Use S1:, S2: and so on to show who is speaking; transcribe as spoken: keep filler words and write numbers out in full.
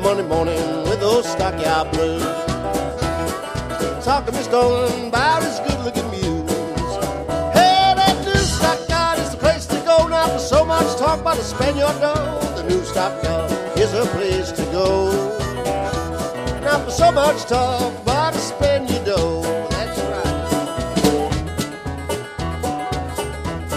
S1: Monday morning with those stockyard blues. Talking me stolen about his good-looking muse. Hey, that new stockyard is the place to go now. For so much talk about the Spaniard dough, the new stockyard is a place to go. Now for so much talk about the Spaniard dough,